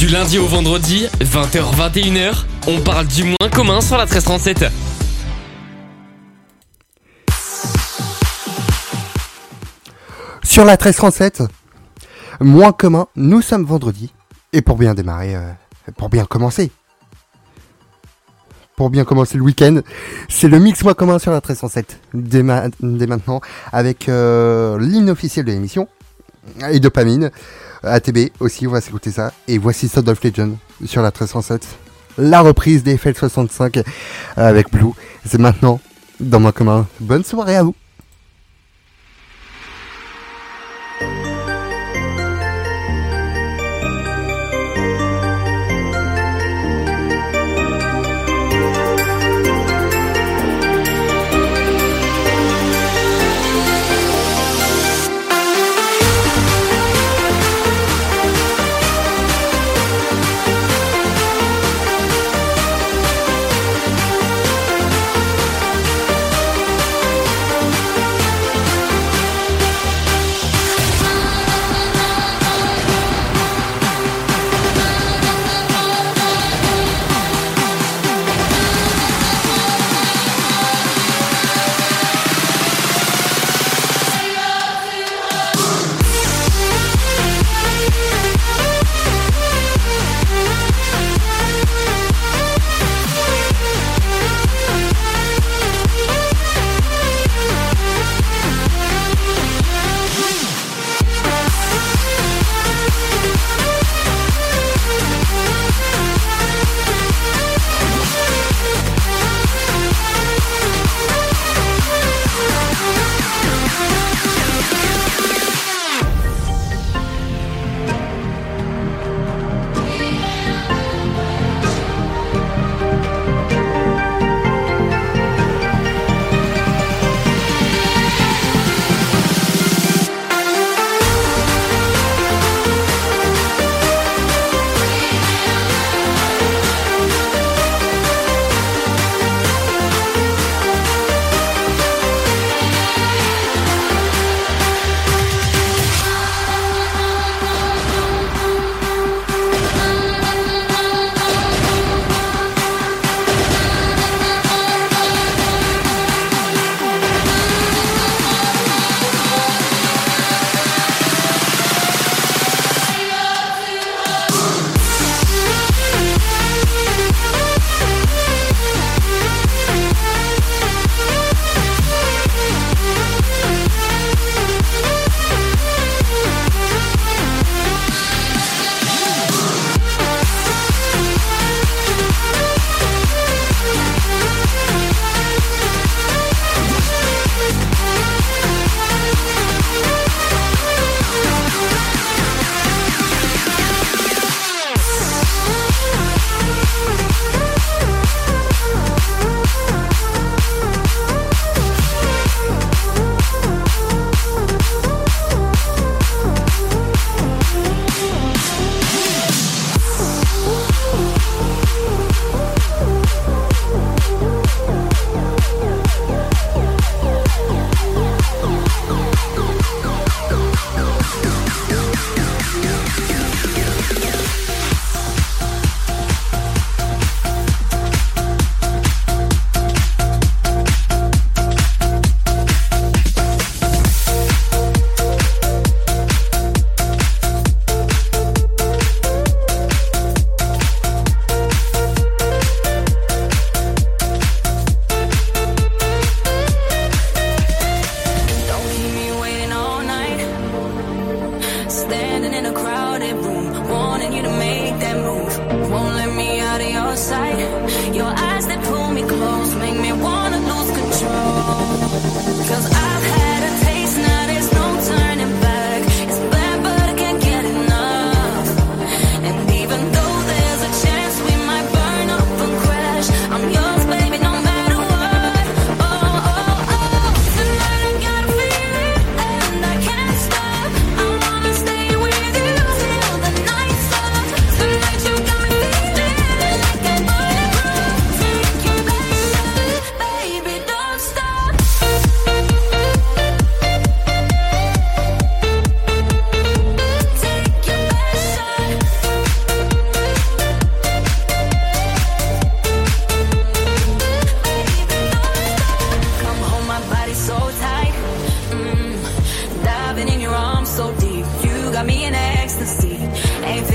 Du lundi au vendredi, 20h-21h, on parle du moins commun sur la 1337. Sur la 1337, moins commun, nous sommes vendredi. Et pour bien démarrer, pour bien commencer le week-end, c'est le mix moins commun sur la 1307. Dès maintenant, avec l'hymne officiel de l'émission, et Dopamine, ATB aussi, on va s'écouter ça. Et voici Sword of Legend sur la 1307. La reprise des FL65 avec Blue. C'est maintenant dans moins commun. Bonne soirée à vous.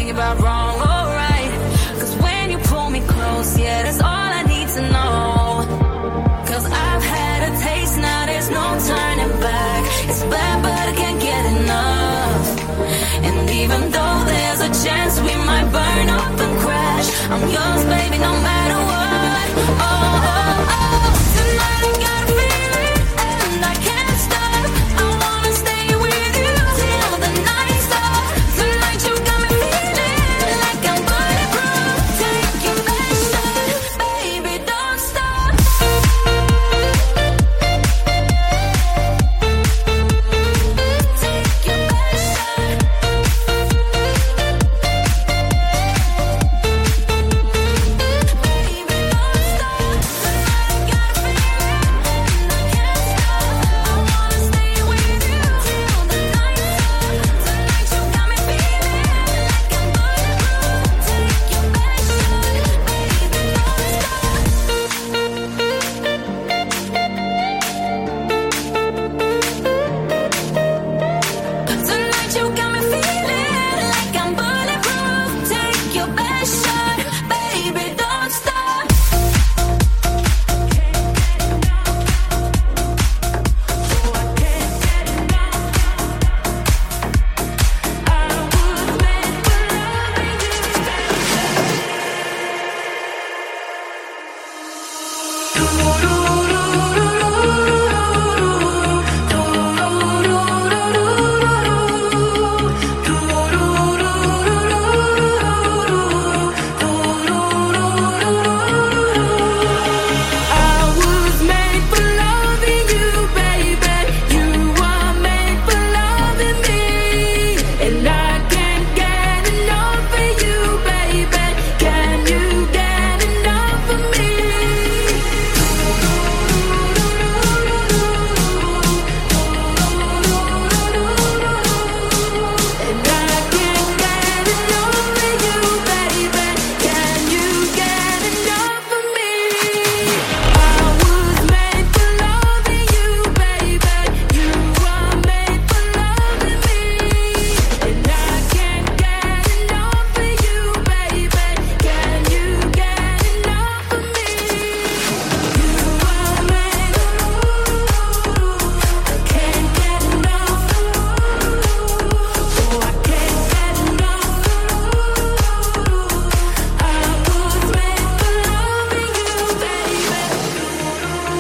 right about wrong or right. Cause when you pull me close, yeah, that's all I need to know. Cause I've had a taste, now there's no turning back. It's bad, but I can't get enough. And even though there's a chance we might burn up and crash, I'm yours, baby, no matter what. Oh, oh, oh. Tonight I got a feeling and I can't stop. I wanna stay with you till the night's up. Tonight you got me feeling like I'm bulletproof. Take your best shot, baby, don't stop. Take your best shot. Baby, don't stop. Tonight I got a feeling and I can't stop. I wanna stay with you till the night's up. Tonight you got me feeling like I'm bulletproof. Take your best shot, baby, don't stop. Tonight you got me feeling like I'm bulletproof. Take your best shot, baby, don't stop. I was made for loving you, baby. You are made for loving me, and I can't get enough of you, baby. Can you get enough of me? And I can't get enough of you, baby. Can you get enough of me? I was made for loving you, baby. You are made for loving me, and I can't get enough of you, baby. Can you get enough of me? You are made I can't get enough. Oh, I can't get enough. I was made for loving you, baby.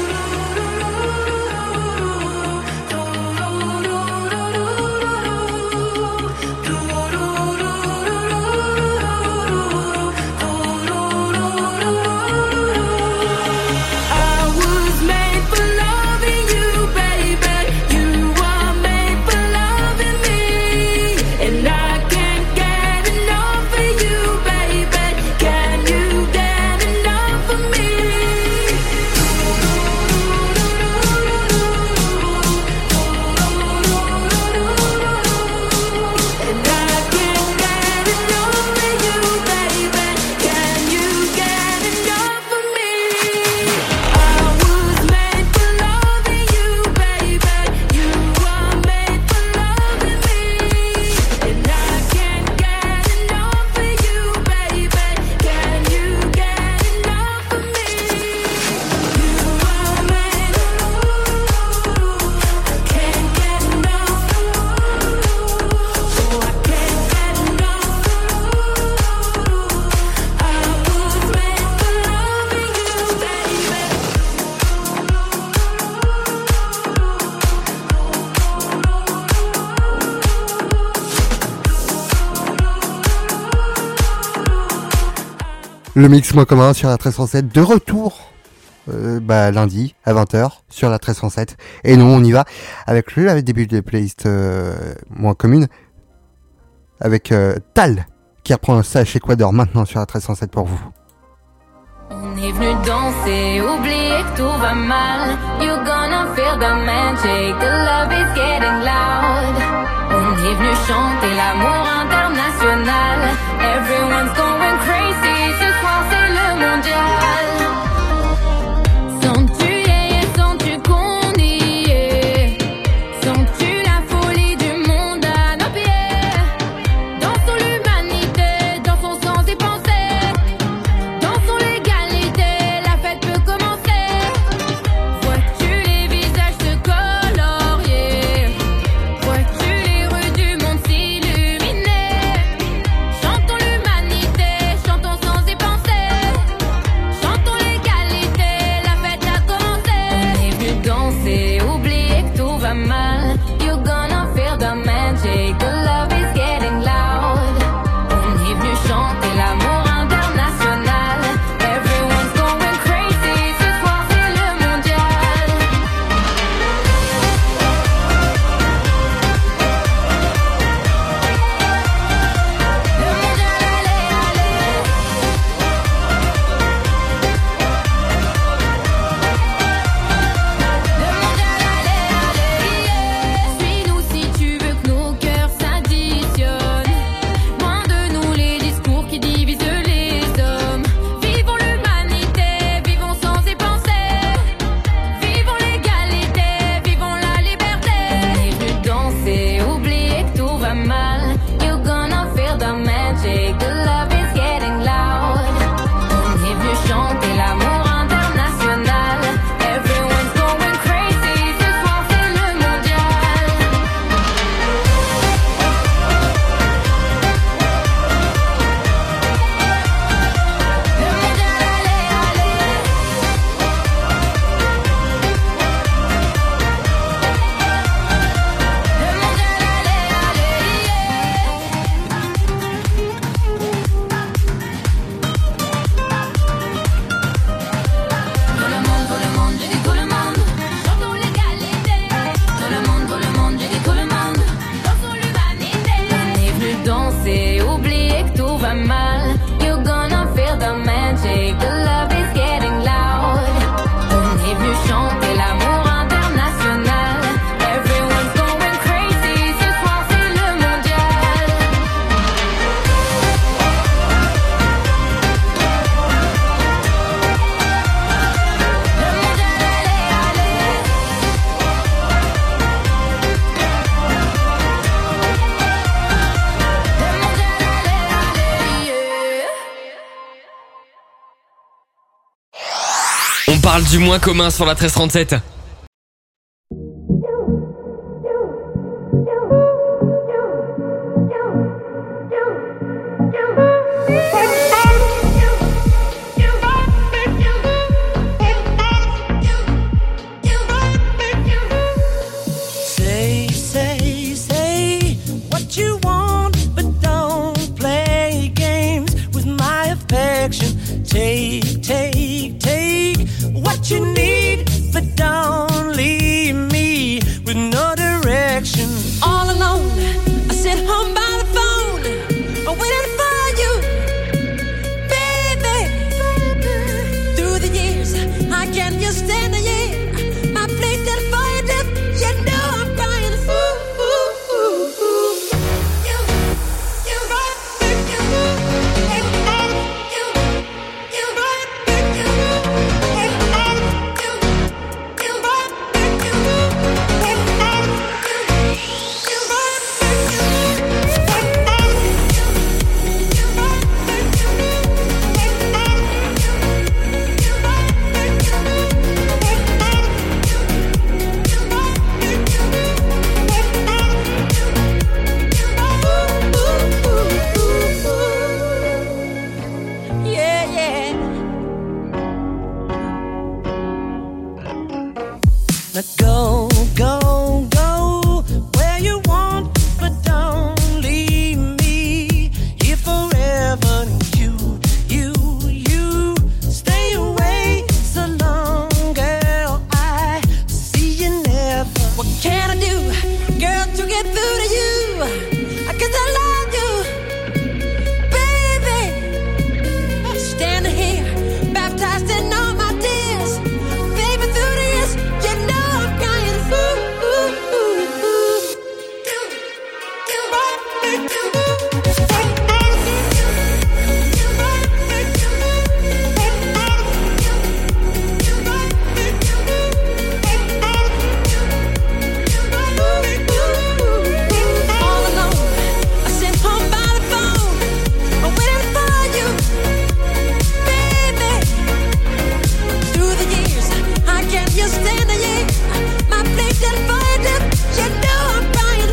I was made for loving you, baby. You are made for loving me, and I can't get enough of you, baby. Can you get enough of me? And I can't get enough of you, baby. Can you get enough of me? I was made for loving you, baby. You are made for loving me, and I can't get enough of you, baby. Can you get enough of me? You are made I can't get enough. Oh, I can't get enough. I was made for loving you, baby. Le mix moins commun sur la 1307, de retour lundi à 20h sur la 1307. Et nous on y va avec le début de playlist moins commune avec Tal qui reprend ça chez Equador maintenant sur la 1307 pour vous. On est venu danser, oublier que tout va mal. You gonna feel the magic, the love is getting loud. On est venu chanter l'amour international. Everyone's going crazy, ce soir c'est le mondial. Sens-tu sens-tu qu'on y est? Sens-tu la folie du monde à nos pieds? Dansons l'humanité. On parle du moins commun sur la 1337. Say what you want, but don't play games with my affection. Take what you need, but don't leave me with no direction. All alone, I sit home by the phone, waiting for you, baby. Through the years, I can't just stand the year. My place that fire dip, you know I'm crying. Now go where you want, but don't leave me here forever. You stay away so long, girl. I see you never. What can I do, girl, to get through to you? 'Cause I love you, baby. Standing here, baptized in all my tears, baby. Through the years, you know I'm crying. All alone, I sit home by the phone, waiting for you, baby. Through the years, I can't just stand the year. My place that fire dip, you know I'm crying.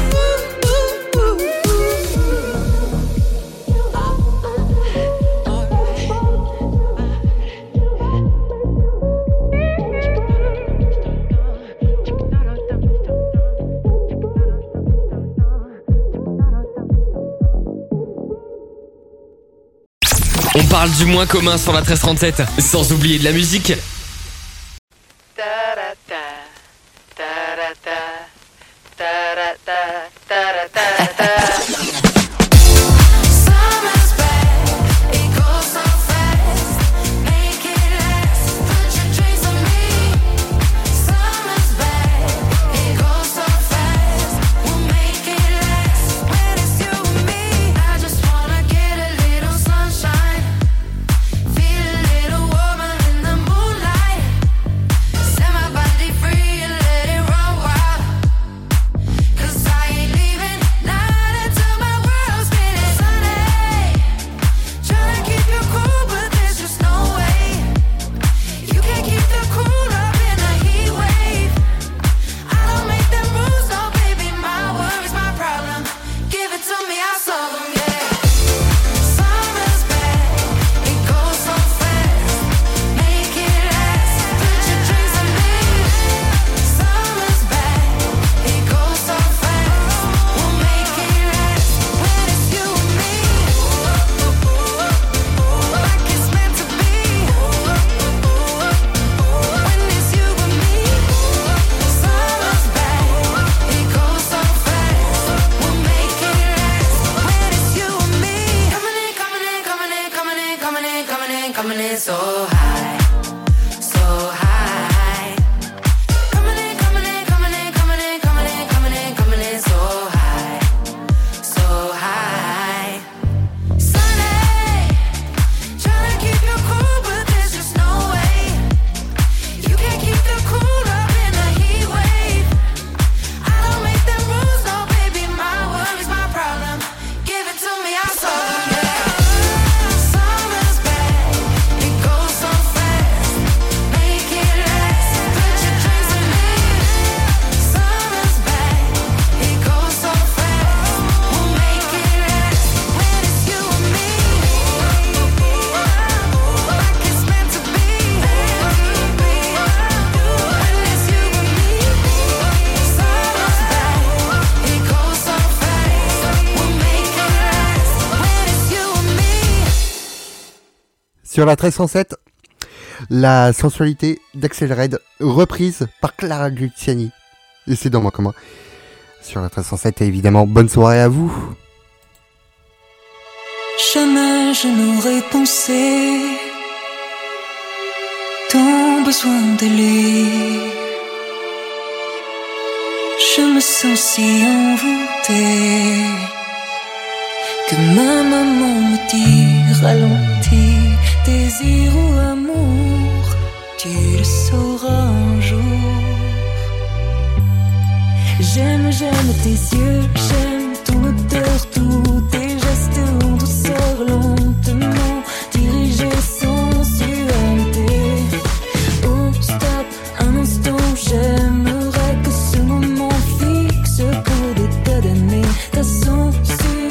On parle du moins commun sur la 1337, sans oublier de la musique. Summer's back, it goes so fast. Make it last, put your dreams on me. Summer's back, it goes so fast. We'll make it last when it's you and me. I just wanna get a little sunshine, feel a little warmer in the moonlight. Set my body free and let it run wild. 'Cause I ain't leaving, not until my world's spinning. Sunny, tryna keep you cool, but there's just no way. You can't keep the cool up in a heat wave. I don't make them rules, no baby, my worries, my problem. Give it to me, I'll solve them, yeah. Summer's back, it goes so fast. Make it last, put your dreams on me. Summer's back, it goes so fast. We'll make it last when it's you and me. Like it's meant to be. When it's you and me. Summer's back, it goes so fast. We'll make it last when it's you and me. Coming in, coming in, coming in, coming in, coming in, coming in, coming in so high, so high. Coming in, coming in, coming in, coming in, coming in, coming in, coming in so high, so high. Sunny, tryna keep you cool, but there's just no way. You can't keep the cool up in a heat wave. I don't make them rules, no baby, my worries, my problem. Give it to me, I'll solve them, yeah. Summer's back, it goes so Sur la 1307, la sensualité d'Axel Red, reprise par Clara Luciani. Et c'est dans Moi Commun. Sur la 1307, et évidemment, bonne soirée à vous. Jamais je n'aurais pensé ton besoin de lui. Je me sens si envoûtée que ma maman me dit ralentis, désir ou amour, tu le sauras un jour. J'aime tes yeux, j'aime ton odeur, tous tes gestes en douceur, lentement dirigés sensualité. Oh stop, un instant, j'aimerais que ce moment fixe pour des tas d'années ta sensualité.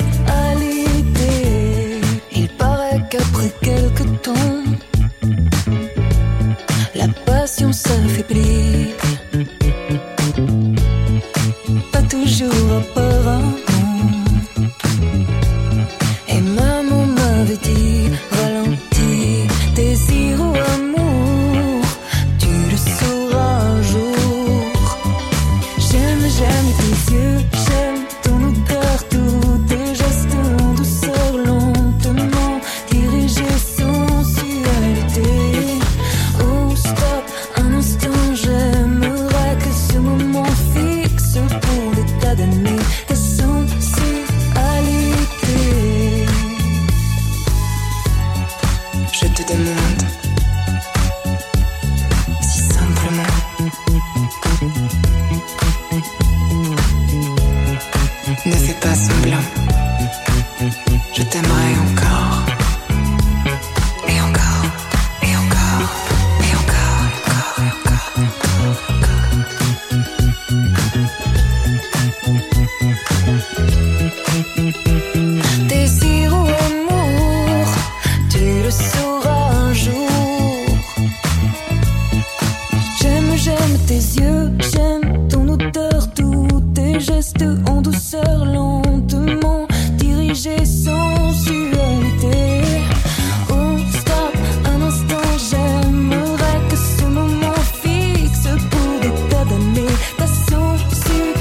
Il paraît qu'après quelques temps, la passion s'affaiblit. Pas toujours apparemment. Et maman m'avait dit ralentis, désir ou amour, tu le sauras un jour. J'aime tes yeux, j'aime ton odeur, tous tes gestes en douceur, lentement dirigés sensualité. Oh stop, un instant, j'aimerais que ce moment fixe pour des tas d'années ta sensualité. Je te demande si simplement ne fais pas semblant. Je t'aimerai encore et encore et encore et encore et encore et encore. Désir ou amour, tu le sauras un jour. J'aime tes yeux, j'aime ton odeur, tous tes gestes en douceur, lentement dirigés sensualité. Oh stop, un instant, j'aimerais que ce moment fixe pour des tas d'années ta sensualité.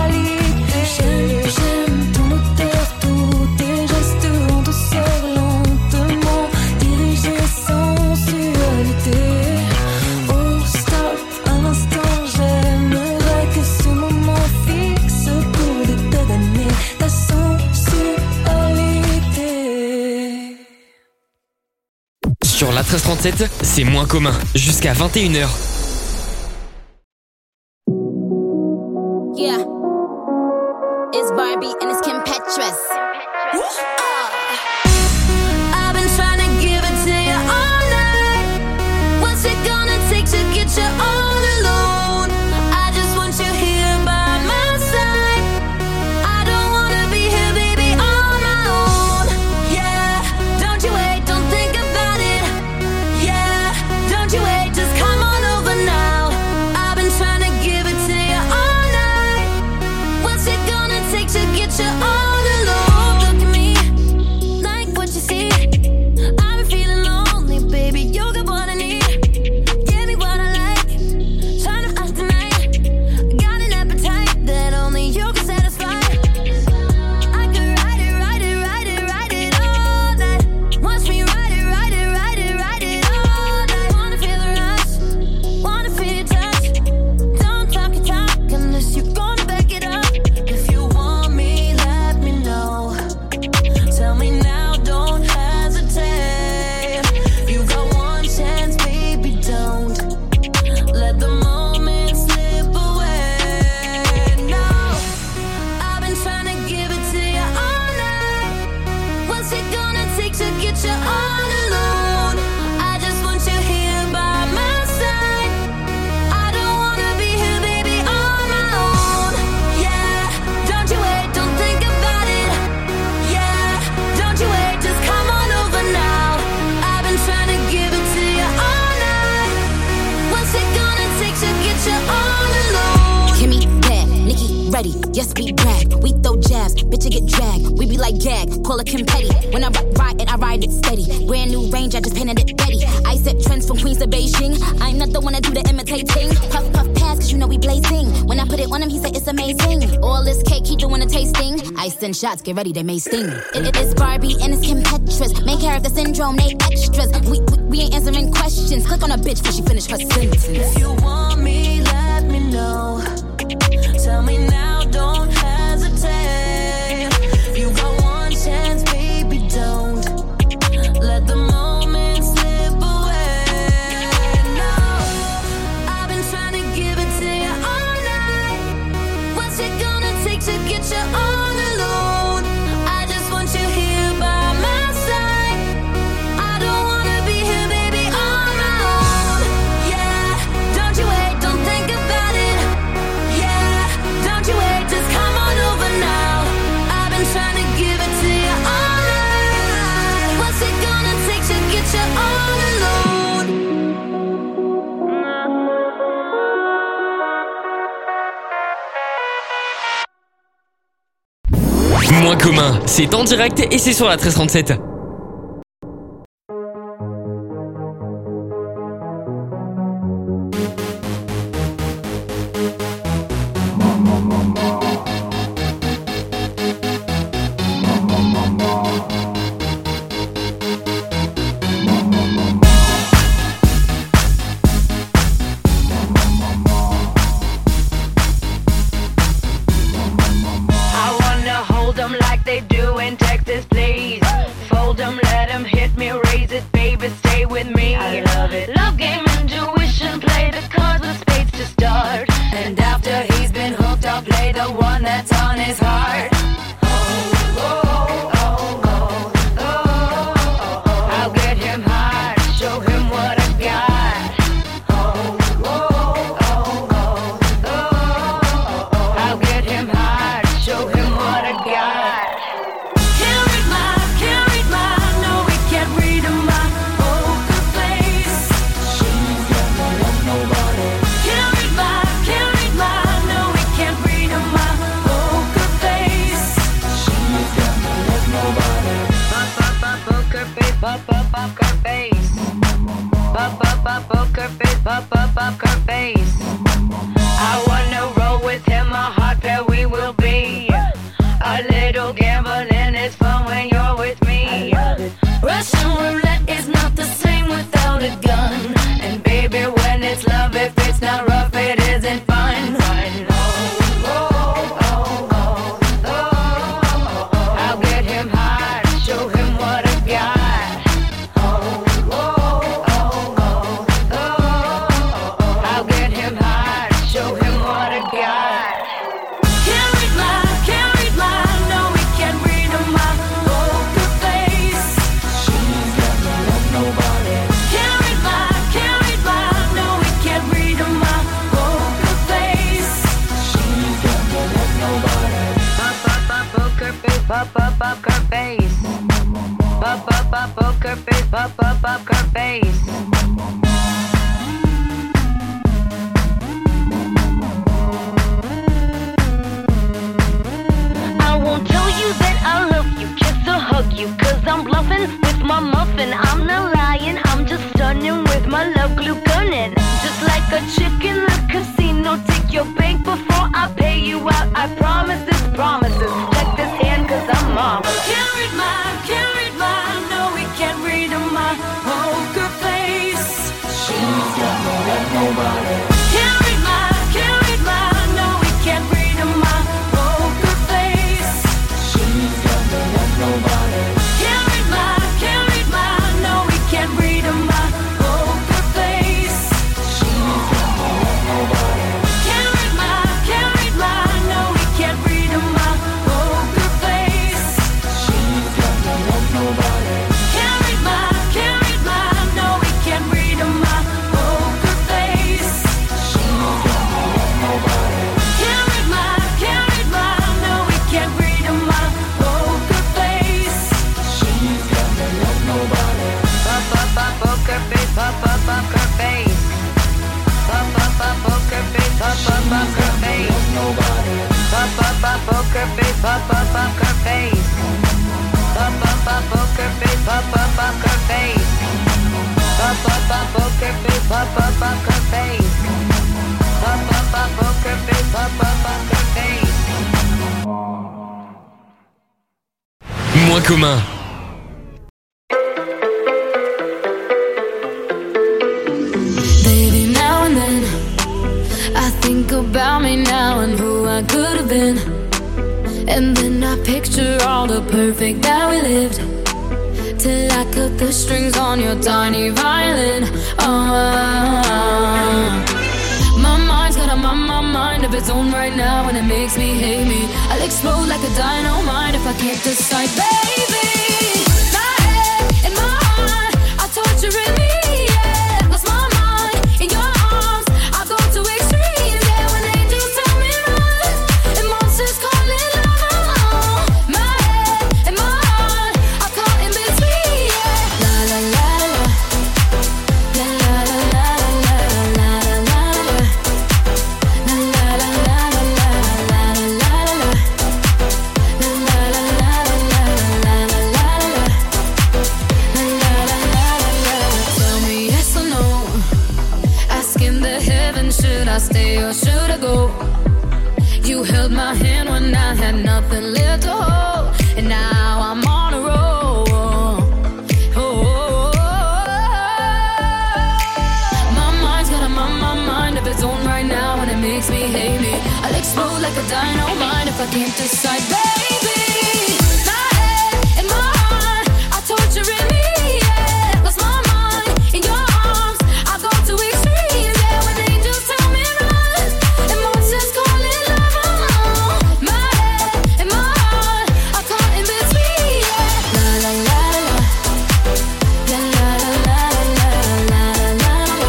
J'aime ton odeur, tous tes gestes en douceur, lentement dirigés sensualité. Oh stop, un instant, j'aimerais que ce moment fixe pour des tas d'années ta sensualité. Sur la 1337, c'est Moins Commun, jusqu'à 21h. Yeah. It's Barbie and it's Kim Petras. I've been trying to give it to you all night. What's it gonna take to get you all alone? I just want you here by my side. I don't wanna be here, baby, on my own. Yeah, don't you wait, don't think about it. Yeah, don't you wait, just come on over now. I've been trying to give it to you all night. What's it gonna take to get you all alone? Look at me, like what you see. I've been feeling lonely, baby, you got what I need. Give me what I like, trying to ask tonight. Got an appetite that only you can satisfy. I could ride it, ride it, ride it, ride it all night. Watch me ride it, ride it, ride it, ride it all night. Wanna feel the rush, wanna feel your touch. Don't talk your talk unless you're gonna back it up. If you want me, let me know. Tell me now, don't hesitate. You got one chance, baby, don't let the moment slip away. No, I've been trying to give it to you all night. What's it gonna take to get you all alone? I just want you here by my side. I don't wanna be here, baby, on my own. Yeah, don't you wait, don't think about it. Yeah, don't you wait, just come on over now. I've been trying to give it to you all night. What's it gonna take to get you all alone? Kimmy, Pat, Nikki, Red confetti. Yes, we brag, we throw jabs, bitch, you get dragged. We be like gag, call it Kim Petty. When I ride it, I ride it steady. Brand new range, I just painted it Betty. I set trends from Queens to Beijing. I'm not the one that do the imitating. Puff, puff, pass, cause you know we blazing. When I put it on him, he said it's amazing. All this cake, he doing a tasting. I send shots, get ready, they may sting. It is Barbie and it's Kim Petras. Main character syndrome, they extras. We ain't answering questions. Click on a bitch before she finish her sentence. If you want me, let me know. Tell me now, don't hesitate. You got one chance, baby, don't let the moment slip away. No, I've been trying to give it to you all night. What's it gonna take to get you all alone? I just want you here by my side. I don't wanna be here, baby, all alone. Yeah, don't you wait, don't think about it. Yeah, don't you wait, just come on over now. I've been trying to give it to you all night. What's it gonna take to get you all alone? Moins commun, c'est en direct et c'est sur la 1337. I wanna hold 'em like they do in Texas, please. Fold 'em, let 'em hit me, raise it, baby, stay with me. I love it. Love game, intuition, play the cards with spades to start. And after he's been hooked, I'll play the one that's on his heart. I'll get him hard, show him what I got. I'll get him hard, show him what I got. Can't read my, no, we can't read my poker face. She's got no love, nobody. Can't read my, no, we can't read my poker face. She's got no love, nobody. Poker face, poker face. Poker face, poker face. I wanna roll with him, a hot pair we will be. A little gambling is fun when you're with me. Russian roulette is not the same without a gun. And baby, when it's love, if it's not rough, it isn't fun. I'll get him hard, show him what I got. I'll get him hard, show him what I got. Can't read my, no, we can't read my poker face. She's got no love, nobody. Can't read my, no, we can't read my poker face. She's got no love, nobody. Poker face, poker face. Poker face, poker face. I won't tell you that I love you, kiss or hug you, cause I'm bluffing with my muffin. I'm not lying, I'm just stunning with my love glue gunning. Just like a chick in the casino, take your bank before I pay you out. I promise this promises. Check this hand cause I'm marvelous. Can't read my, no, we can't read my poker face. She's got no love, nobody. Can't read my, no, we can't read my poker face. She's got no love, nobody. Can't read my, poker face, poker face. Poker face, poker face. Poker face, poker face. Poker face, poker face. Moins commun. Baby, now and then I think about me now and who I could have been. And then I picture all the perfect that we lived, till I cut the strings on your tiny violin. My mind's got a mind of its own right now, and it makes me hate me. I'll explode like a dynamite if I can't decide, baby. My head and my heart are torturing me. Yeah, lost my mind in your arms. I go to extremes. Yeah, when angels tell me run and monsters call it love. My head and my heart are caught in between. Yeah, la la la la la la la la la la la la. Should I stay or should I go? You held my hand when I had nothing left to hold, and now I'm on a roll. My mind's got a mind of its own right now, and it makes me hate me. I'll explode like a dynamite if I can't decide, baby. My head and my heart are torturing me. Yeah, lost my mind in your arms. I go to extremes. Yeah, when angels tell me run and monsters call it love. My head and my heart are caught in between. Yeah, la la la la la la la la la la la.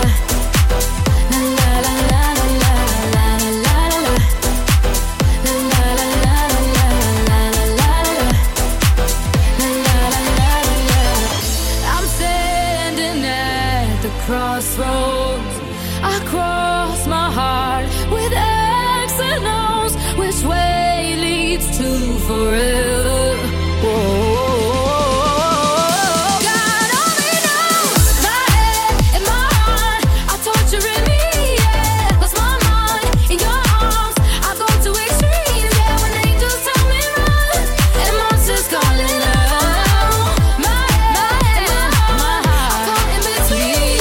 I'm standing at the crossroads. I cross my heart with X and O's. Which way leads to forever? God only knows. My head and my heart are torturing me. Yeah, lost my mind in your arms. I go to extremes. Yeah, when angels tell me run and monsters call it love. My head and my heart are caught in between.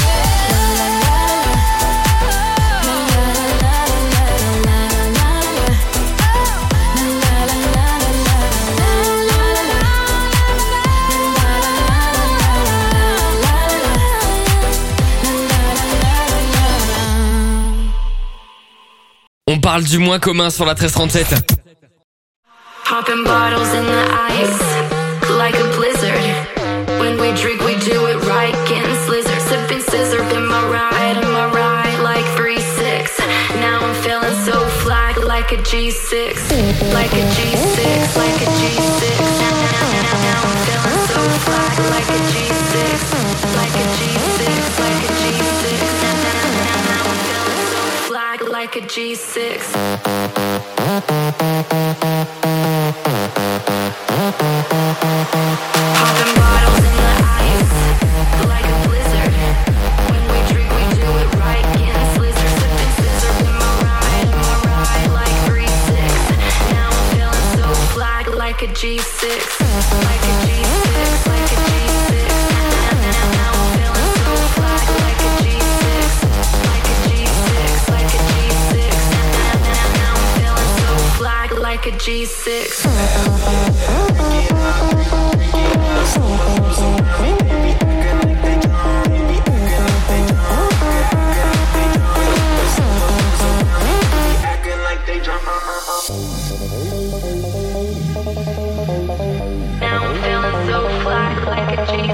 On parle du moins commun sur la 1337. Popping bottles in the ice like a blizzard. When we drink, we do it right, getting slizzard. Sipping scissor in my ride like 3-6. Now I'm feeling so fly like a G6, like a G6, like a G6. Now I'm feeling so fly like a G6, like a G6, like a G6. Now I'm feeling so fly like a G6. Popping bottles in the ice like a blizzard. When we drink, we do it right, getting slizzard. Sipping scissor in my ride like 3-6. Now I'm feeling so fly like a G6, like a G6, like a G6. Now I'm feeling so fly like a G6, like a G6, like a G6. Now I'm feeling so fly like a G6. Now I'm feeling so fly like a G6.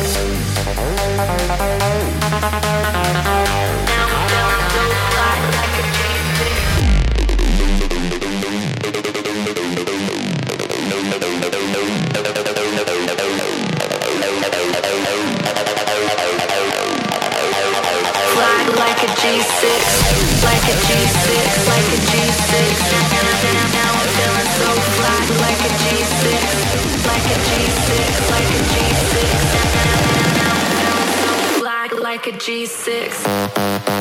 Now I'm feeling so fly like a G6. Fly like a G6. G6, like a G6, like a G6. Now I'm feeling so fly, like a G6, like a G6, like a G6. Now I'm feeling so fly, like a G6.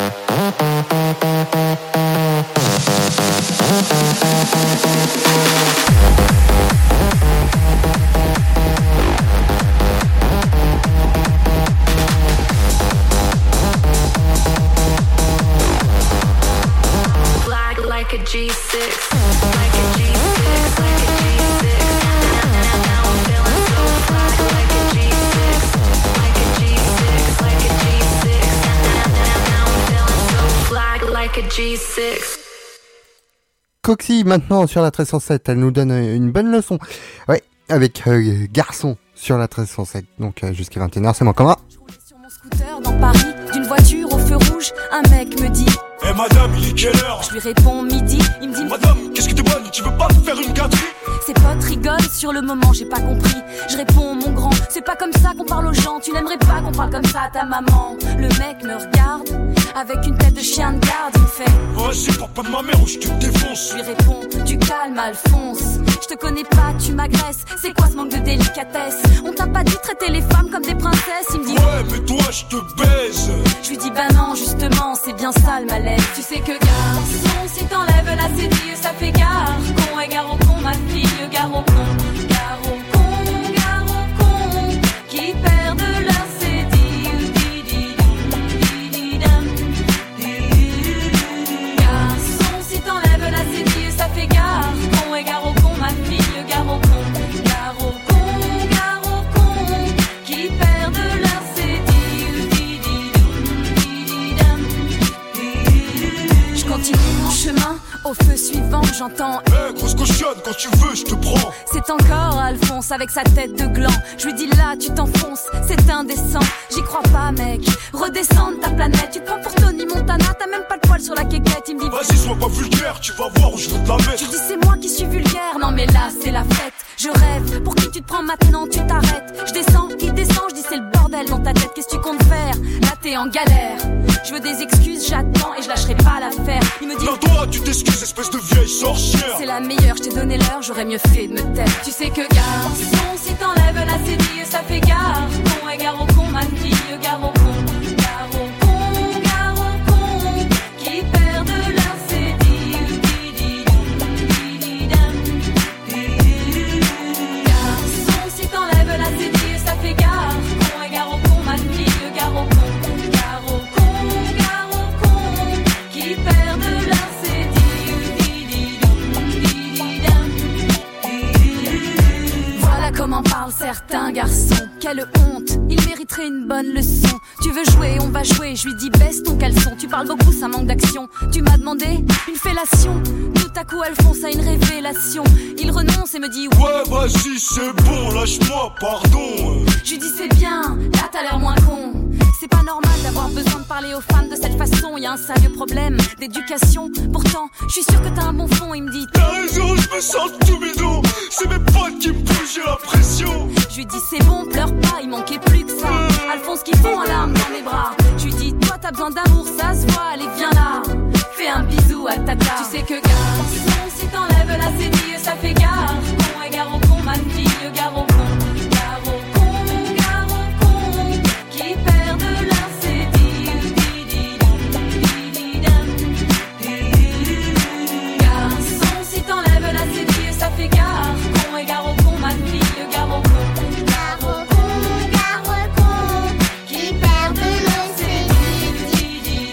Like a G6, like a G6, like a G6. Now I'm feeling so fly, like a G6, like a G6, like a G6. Now I'm feeling so fly, like a G6. Coxy maintenant sur la 1307, elle nous donne une bonne leçon. Ouais, avec Garçon sur la 1307. Donc jusqu'à 21h, c'est moi comment? Je roulais sur mon scooter dans Paris, d'une voiture au feu rouge, un mec me dit: Eh madame, il est quelle heure? Je lui réponds midi, il me dit: Madame, qu'est-ce que t'es bonne? Tu veux pas me faire une gâterie? Ses potes rigolent, sur le moment j'ai pas compris. Je réponds: mon grand, c'est pas comme ça qu'on parle aux gens. Tu n'aimerais pas qu'on parle comme ça à ta maman. Le mec me regarde, avec une tête de chien de garde. Il me fait: Vas-y, papa de ma mère ou je te défonce. Je lui réponds: du calme Alphonse, je te connais pas, tu m'agresses. C'est quoi ce manque de délicatesse? On t'a pas dit traiter les femmes comme des princesses? Il me dit: ouais, mais toi je te baise. Je lui dis: bah non, justement, c'est bien ça le malaise. Tu sais que garçon, si t'enlèves la cédille, ça fait gare. Con et gare au con, ma fille, gare au con. Gare au con, gare au con, qui perdent leur cédille. Garçon, si t'enlèves la cédille, ça fait gare. Con et gare au con, ma fille, gare au con. Gare au con, qui perdent leur cédille. Je continue mon chemin, au feu suivant, j'entends: Eh, grosse cochonne, quand tu veux, je te prends. c'est encore Alphonse avec sa tête de gland. Je lui dis: là, tu t'enfonces, c'est indécent. J'y crois pas, mec, redescends de ta planète. Tu te prends pour Tony Montana, t'as même pas de poil sur la quéquette. Il me dit: Vas-y, sois pas vulgaire, tu vas voir où je vais te la mettre. je dis: c'est moi qui suis vulgaire. Non mais là, c'est la fête. Je rêve, pour qui tu te prends maintenant, tu t'arrêtes. Je descends, il descend, je dis: c'est le bordel dans ta tête. Qu'est-ce que tu comptes faire? Là, t'es en galère. Je veux des excuses, j'attends et je lâcherai pas l'affaire. Il me dit: Non, toi, tu t'excuses, espèce de vieille sorcière. c'est la meilleure, je t'ai donné l'heure, j'aurais mieux fait de me taire. Tu sais que garçon, si t'enlèves la cédille, ça fait gare. Con et gare au con, ma fille, gare au con. Gare au con, qui perdent leur cédille. Garçon, si t'enlèves la cédille, ça fait gare. Con et gare au con, ma fille, gare au con. Gare au con, qui perdent leur cédille. Voilà comment parlent certains garçons. Quelle honte, il mériterait une bonne leçon. Tu veux jouer, on va jouer. Je lui dis: baisse ton caleçon. Tu parles beaucoup, ça manque d'action. Tu m'as demandé une fellation. Tout à coup, Alphonse a une révélation. Il renonce et me dit: Ouais, vas-y, c'est bon, lâche-moi, pardon. je lui dis: c'est bien, là t'as l'air moins con. C'est pas normal d'avoir besoin de parler aux femmes de cette façon. Y a un sérieux problème d'éducation. Pourtant, je suis sûre que t'as un bon fond. Il me dit: T'as raison, je me sens tout bidon. C'est mes potes qui me poussent, j'ai la pression. je lui dis: c'est bon, pleure pas, il manquait plus que ça. Alphonse qui fond en larmes dans mes bras. Je lui dis: toi t'as besoin d'amour, ça se voit, allez viens là. Fais un bisou à tata. Tu sais que garçon, si t'enlèves la cédille, ça fait gare. Con et gare au con, ma fille, gare au con. Gare au con, qui perdent leur cédille. Garçon, si t'enlèves la cédille, ça fait gare. Con et gare au con, ma fille, gare au con. Gare au con, qui perdent leur cédille.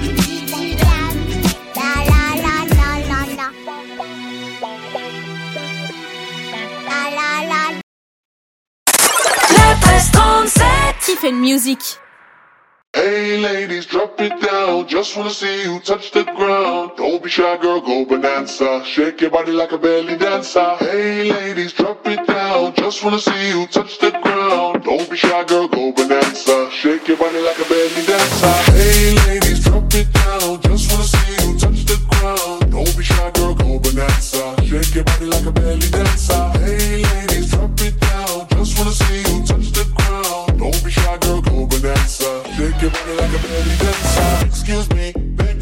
Tiffen Music. Hey ladies, drop it down. Just wanna see you touch the ground. Don't be shy, girl, go bonanza. Shake your body like a belly dancer. Hey ladies, drop it down. Just wanna see you touch the ground. Don't be shy, girl, go bonanza. Shake your body like a belly dancer. Hey ladies, drop it down. Just wanna see you touch the ground. Don't be shy, girl, go bonanza. Shake your body like a belly dancer. Hey ladies, drop it down. Just wanna see you touch the ground. Don't be shy, girl, go bonanza. Shake your body like a belly dancer. Excuse me, baby.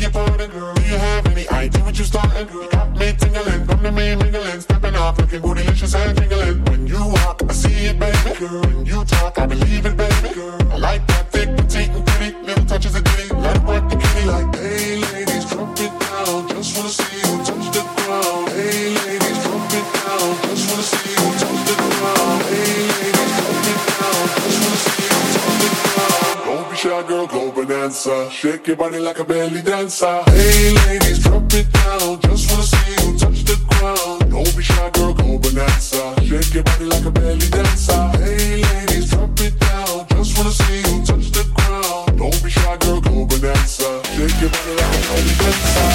When you talk, I believe it, baby. I like that thick, petite, and pretty. Little touches of ditty, let it work the kitty. Like, hey ladies, drop it down. Just wanna see you touch the ground. Hey ladies, drop it down. Just wanna see you touch the ground. Hey ladies, drop it down. Just wanna see you touch the ground. Don't be shy, girl, go bonanza. Shake your body like a belly dancer. Hey ladies, drop it down. Just wanna see you touch the ground. Don't be shy, girl, go bonanza. Shake your body like a belly dancer. Hey ladies, drop it down. Just wanna see you touch the ground. Don't be shy, girl, go bonanza. Shake your body like a belly dancer.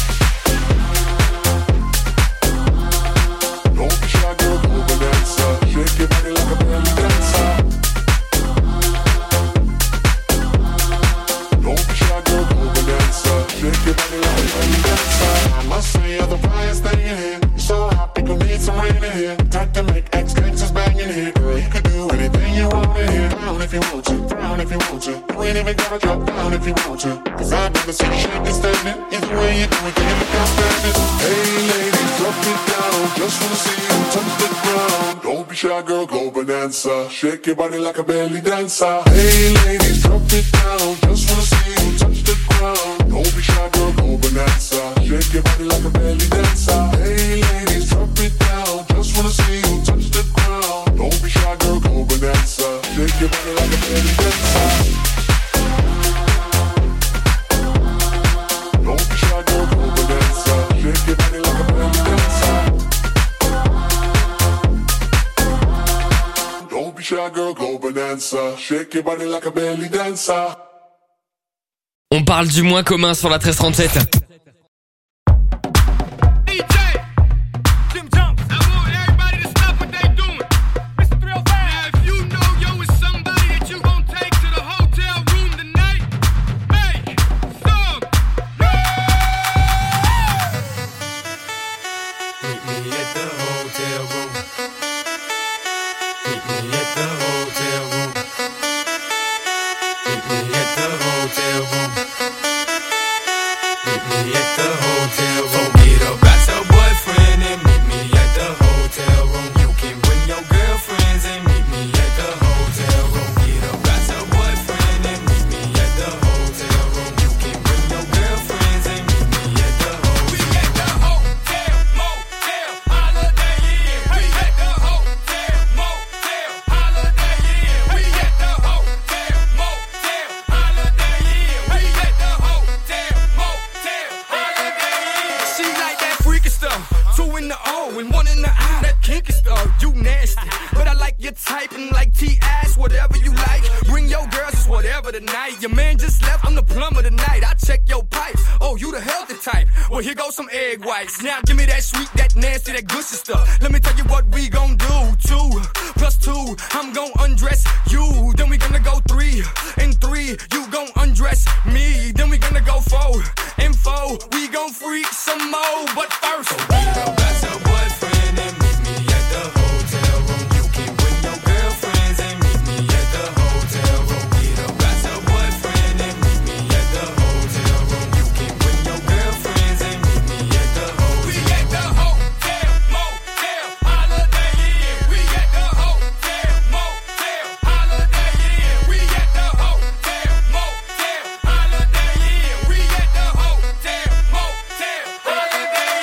Don't be shy, girl, go bonanza. Shake your body like a belly dancer. Don't be shy, girl, go bonanza. Shake your body like a belly dancer. I must say you're the brightest thing in here. You're so hot, people need some rain in here. Time to make ex-gangsters bang in here. Girl, you could do anything you want in here. Down if you want to, down if you want to. You ain't even gotta drop down if you want to. Cause I've never seen you shaking standing. Either way you do it, then you look outstanding. Hey ladies, drop it down. Just wanna see you touch the ground. Don't be shy, girl, go bonanza. Shake your body like a belly dancer. Hey ladies, drop it down. Just wanna see you touch the ground. Don't be shy, girl, go bonanza. Shake your body like a belly dancer. Hey ladies, drop it down. Just wanna see you touch the ground. Don't be shy, girl, go bonanza. Shake your body like a belly dancer. Don't be shy, girl, go bonanza. Shake your body like a belly dancer. Don't be shy, girl, go bonanza. Shake your body like a belly dancer. On parle du moins commun sur la 1337. Now give me that sweet, that nasty, that gushy stuff. Let me tell you what we gon' do. 2 plus 2, I'm gon' undress you. Then we gonna go 3 and 3, you gon' undress me. Then we gonna go 4 and 4, we gon' freak some more. But first, meet up as a boyfriend and meet me at the hotel room. You can bring your girlfriends and meet me at the hotel room. Meet up as a boyfriend and meet me at the hotel room. You can bring your girlfriends and meet me at the hotel room. We at the hotel, motel, holiday inn. We at the hotel, motel, holiday inn. We at the hotel, motel, holiday inn. We at the hotel, motel, holiday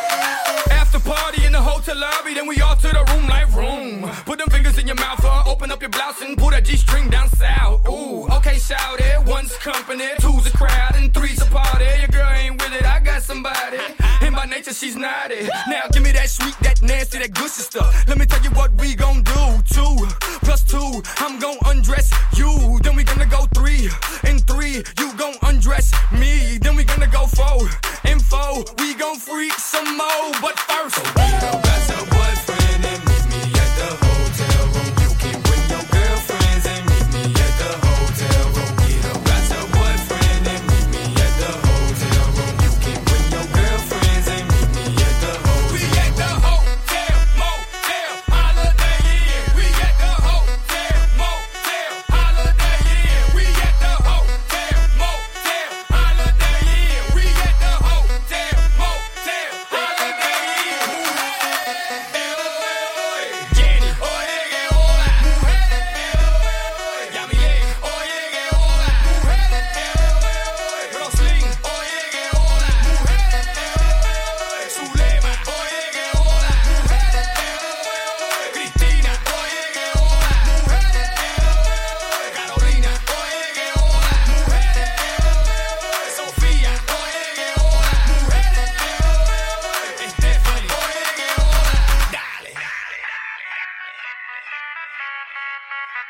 inn. After party in the hotel lobby, then we all to the room like room. Put them fingers in your mouth, open up your blouse and pull that G-string down south. Ooh, okay, shout it. 1's company, 2's a crowd, and 3's a party. Your girl ain't with it, I got somebody. And by nature, she's naughty. Now give me that sweet, that nasty, that gushy stuff. Let me tell you what we gon' do. 2 plus 2, I'm gon' undress you. Then we gonna go 3 and 3, you gon' undress me. Then we gonna go 4 and 4, we gon' freak some more. But first, meet up as a boyfriend and meet me at the hotel room. You can bring your girlfriends and meet me at the hotel room. Meet up as a boyfriend and meet me at the hotel room. You can bring your girlfriends and meet me at the hotel room. We at the hotel, motel, holiday inn. We at the hotel, motel, holiday inn. We at the hotel, motel, holiday inn. We at the hotel, motel, holiday inn.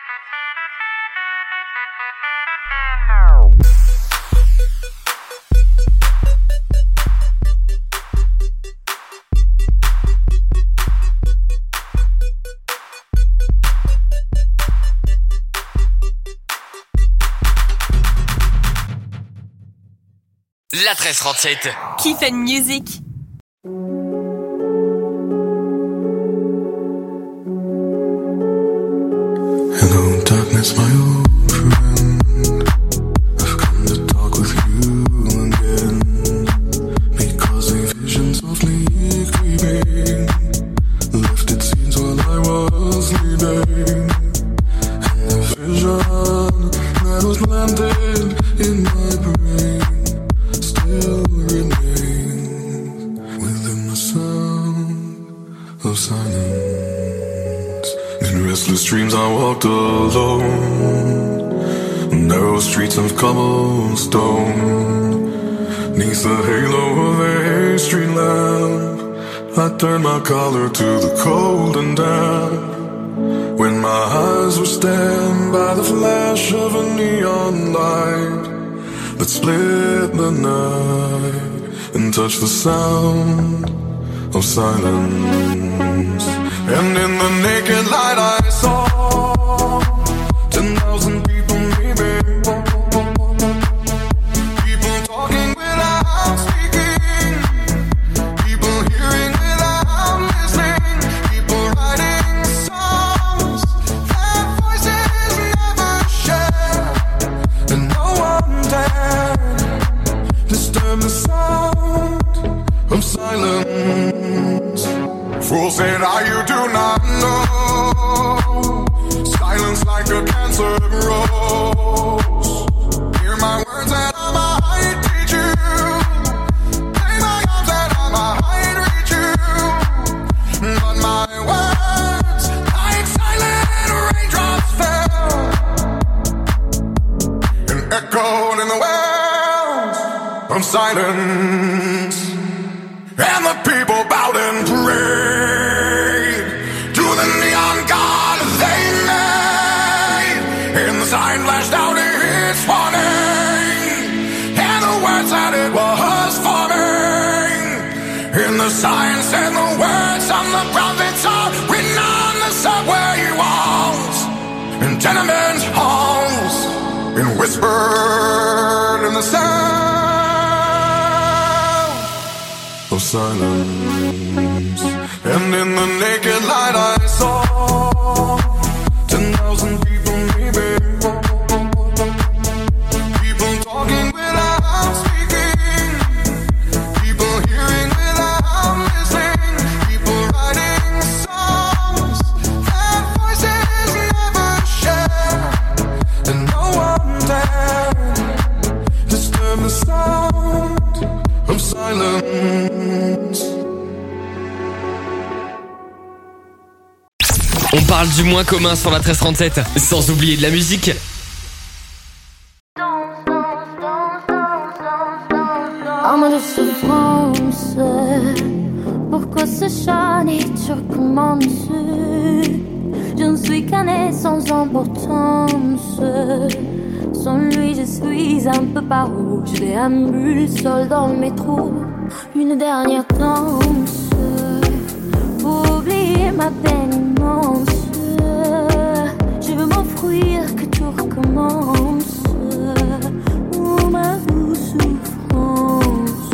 La 1337. Kiff and Music. Hello, darkness, my old friend. I've come to talk with you again, because a vision softly creeping left its scenes while I was sleeping, and the vision that was planted in my brain still remains within the sound of silence. In restless dreams I walked alone, narrow streets of cobblestone, neath the halo of a street lamp. I turned my collar to the cold and damp, when my eyes were stabbed by the flash of a neon light that split the night and touched the sound of silence. And in the naked light I saw 10,000 people maybe, people talking without speaking, people hearing without listening, people writing songs that voices never share, and no one dared disturb the sound of silence. Fool said, you do not know, silence like a cancer grows. Hear my words and I might teach you, lay my arms and I might reach you, but my words like silent raindrops fell and echoed in the wells of silence. And the people bowed and prayed to the neon god they made. And the sign flashed out its warning, and the words that it was forming. And the sign said the words on the prophets are written on the subway walls and tenement halls, and whispered in the sound of silence. And in the naked light I saw 10,000 people maybe, people talking without speaking, people hearing without listening, people writing songs that voices never share, and no one dared disturb the sound of silence. On parle du moins commun sur la 1337, sans oublier de la musique. Arme de souffrance, pourquoi s'acharner, tu recommences? Je ne suis qu'un être sans importance. Sans lui je suis un peu paro. Je déambule seul dans le métro. Une dernière danse pour oublier ma peine immense. Je veux m'enfuir, que tout recommence. Oh ma douce souffrance.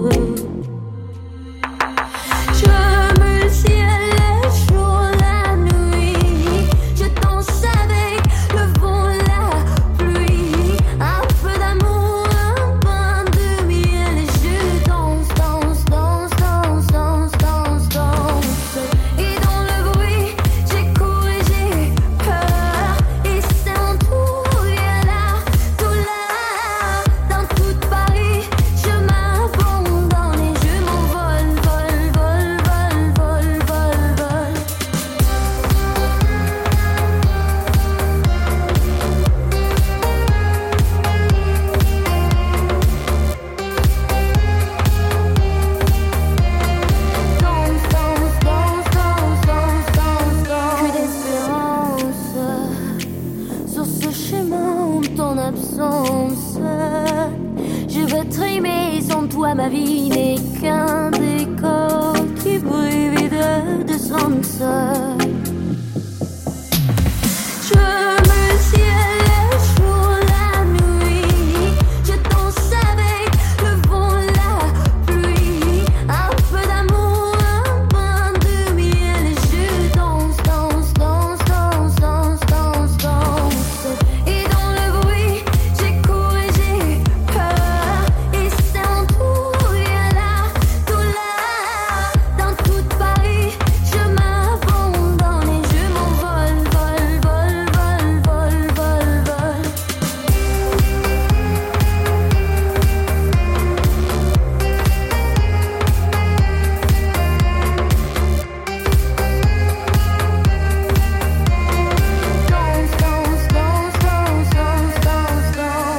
Je me le ciel, le jour, la nuit. Je danse avec le vent, la pluie. Un peu d'amour, un pain de miel. Et je danse, danse, danse, danse, danse, danse, danse. Et dans le bruit, j'ai couru, j'ai peur. Et c'est en tout, il y a la ton absence. Je veux trimer sans toi, ma vie n'est qu'un décor qui brille vide de sens. Je me ciel le jour, la nuit. Je danse avec le vent, la pluie. Un peu d'amour, un brin de miel. Et je danse, danse, danse, danse, danse, danse, danse. Et dans le bruit, j'ai couru et j'ai peur. Et c'est en tout, il y a la douleur. Dans tout Paris, je m'abandonne et je m'envole, vol, vol, vol, vol, vol, vol. Danse, danse, danse, danse, danse, danse,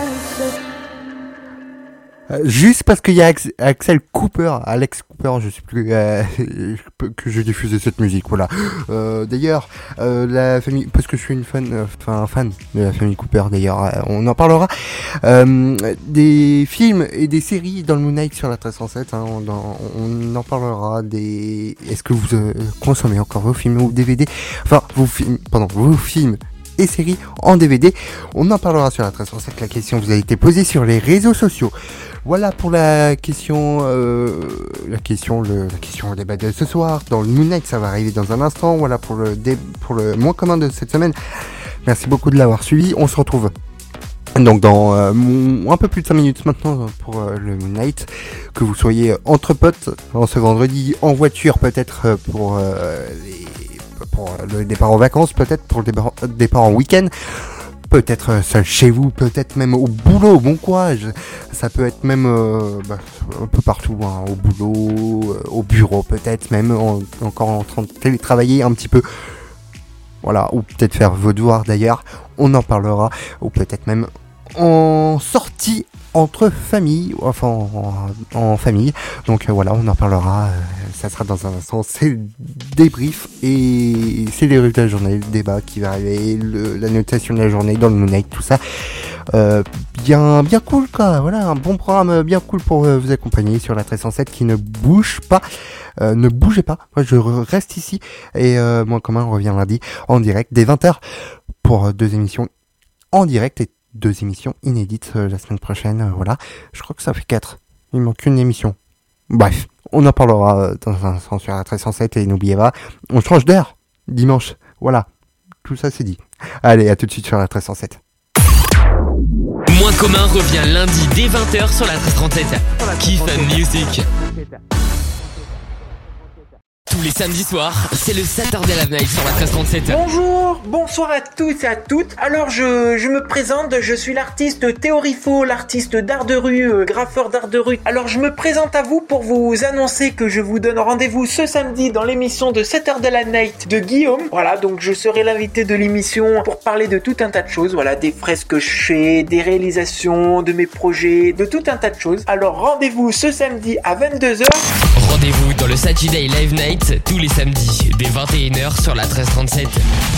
danse. Juste parce qu'il y a Alex Cooper, je sais plus, que je diffusais cette musique, voilà. D'ailleurs, la famille, parce que je suis une fan de la famille Cooper, d'ailleurs, on en parlera. Des films et des séries dans le Moon Knight sur la 1307, hein, on en parlera des... Est-ce que vous consommez encore vos films ou DVD? Enfin, vos films et séries en DVD. On en parlera sur la 1307. La question vous a été posée sur les réseaux sociaux. Voilà pour la question au débat de ce soir. Dans le Moon Knight, ça va arriver dans un instant. Voilà pour le moins commun de cette semaine. Merci beaucoup de l'avoir suivi. On se retrouve donc dans un peu plus de 5 minutes maintenant pour le Moon Knight. Que vous soyez entre potes en ce vendredi, en voiture peut-être pour le départ en vacances, peut-être pour le départ en week-end, peut-être seul chez vous, peut-être même au boulot, bon courage. Ça peut être même un peu partout, hein, au boulot, au bureau, peut-être même encore en train de télétravailler un petit peu. Voilà, ou peut-être faire vos devoirs d'ailleurs, on en parlera, ou peut-être même en sortie entre familles, enfin en famille. Donc voilà, on en parlera, ça sera dans un instant. C'est le débrief et c'est les résultats de la journée, le débat qui va arriver, la notation de la journée dans le Moon Knight, tout ça. Bien cool quoi, voilà, un bon programme bien cool pour vous accompagner sur la 1307 qui ne bouge pas. Ne bougez pas, moi je reste ici et Moins Commun revient lundi en direct dès 20h pour 2 émissions en direct et 2 émissions inédites la semaine prochaine, voilà. Je crois que ça fait 4. Il manque une émission. Bref, on en parlera dans un instant sur la 1307 et n'oubliez pas, on change d'heure dimanche. Voilà, tout ça c'est dit. Allez, à tout de suite sur la 1307. Moins Commun revient lundi dès 20h sur la 1337. Kiff and Music. Tous les samedis soirs, c'est le Saturday Night sur la 1337. Bonjour, bonsoir à tous et à toutes. Alors je me présente, je suis l'artiste Théorifo, l'artiste d'art de rue, graffeur d'art de rue. Alors je me présente à vous pour vous annoncer que je vous donne rendez-vous ce samedi dans l'émission de Saturday Night de Guillaume. Voilà, donc je serai l'invité de l'émission pour parler de tout un tas de choses, voilà, des fresques que je fais, des réalisations, de mes projets, de tout un tas de choses. Alors rendez-vous ce samedi à 22h. Rendez-vous dans le Saturday Live Night tous les samedis dès 21h sur la 1337.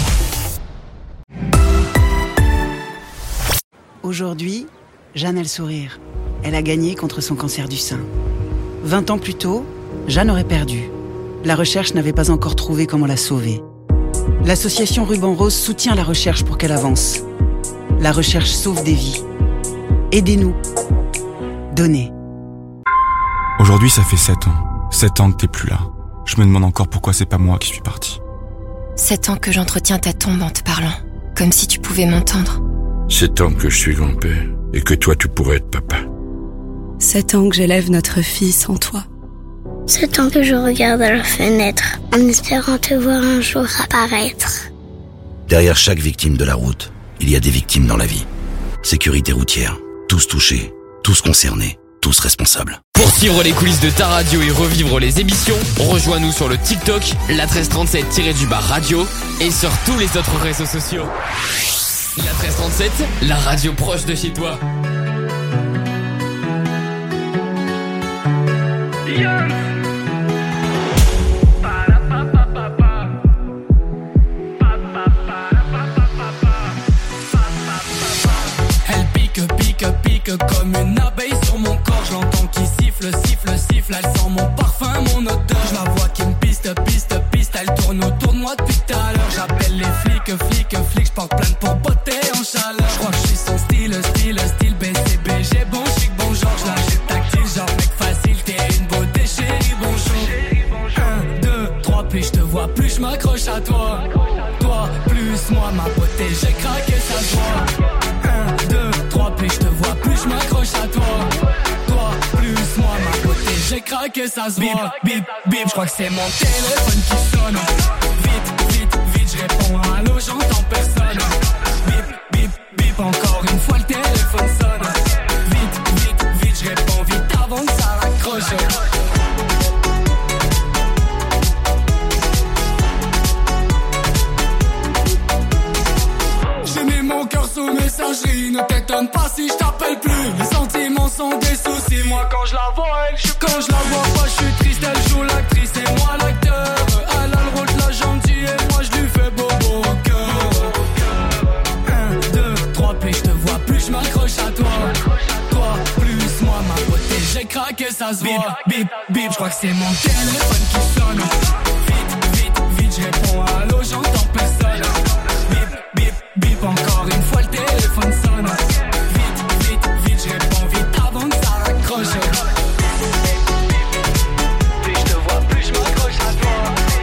Aujourd'hui, Jeanne a le sourire. Elle a gagné contre son cancer du sein. 20 ans plus tôt, Jeanne aurait perdu. La recherche n'avait pas encore trouvé comment la sauver. L'association Ruban Rose soutient la recherche pour qu'elle avance. La recherche sauve des vies. Aidez-nous. Donnez. Aujourd'hui, ça fait 7 ans. 7 ans que t'es plus là. Je me demande encore pourquoi c'est pas moi qui suis parti. 7 ans que j'entretiens ta tombe en te parlant, comme si tu pouvais m'entendre. 7 ans que je suis grand-père et que toi tu pourrais être papa. 7 ans que j'élève notre fille sans toi. 7 ans que je regarde à la fenêtre en espérant te voir un jour apparaître. Derrière chaque victime de la route, il y a des victimes dans la vie. Sécurité routière, tous touchés, tous concernés, tous responsables. Pour suivre les coulisses de ta radio et revivre les émissions, rejoins-nous sur le TikTok, la 1337-radio et sur tous les autres réseaux sociaux. La 1337, la radio proche de chez toi. que comme une abeille sur mon corps. Je l'entends qui siffle, siffle, siffle. Elle sent mon parfum, mon odeur. Je la vois qui me piste, piste, piste. Elle tourne autour de moi depuis tout à l'heure. J'appelle les flics, flics, flics. J'porte plainte pour botter en chaleur. J'crois que j'suis son style, style, style BCB. J'ai bon chic, bon genre. J'l'achète tactile, genre mec facile. T'es une beauté chérie, bonjour. 1, 2, 3, plus j'te vois, plus j'm'accroche à toi. Toi, plus moi, ma beauté, j'ai craqué, ça se voit. 1, 2, 3, plus j'te vois, plus j'm'accroche à toi. Toi, plus moi, ma beauté, j'ai craqué, ça se voit. Bip, bip, j'crois que c'est mon téléphone qui sonne. Vite, vite, vite, j'réponds, allô, j'entends personne. Bip, bip, bip, encore une fois le téléphone sonne. Vite, vite, vite, j'réponds vite avant que ça raccroche. J'ai mis mon cœur sous messagerie, ne t'étonne pas si je t'appelle plus. Les sentiments sont des soucis, moi quand je la vois, quand je la vois pas, je suis triste, elle joue l'actrice et moi l'acteur. Elle a le rôle de la gentille et moi je lui fais bobo au cœur. 1, 2, 3, plus je te vois, plus je m'accroche à toi. Toi, plus moi, ma beauté, j'ai craqué, ça se voit. Bip, bip, j'crois que c'est mon téléphone qui sonne. Vite, vite, vite, j'réponds, allô, j'entends personne. Bip, bip, encore une fois le téléphone sonne. Vite, vite, vite, j'réponds vite avant que ça raccroche. Plus je te vois, plus je m'accroche à toi.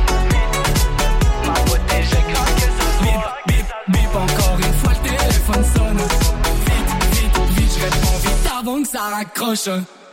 Ma beauté, j'ai craqué, ça se voit. Bip, bip, encore une fois le téléphone sonne. Vite, vite, vite, j'réponds vite avant que ça raccroche.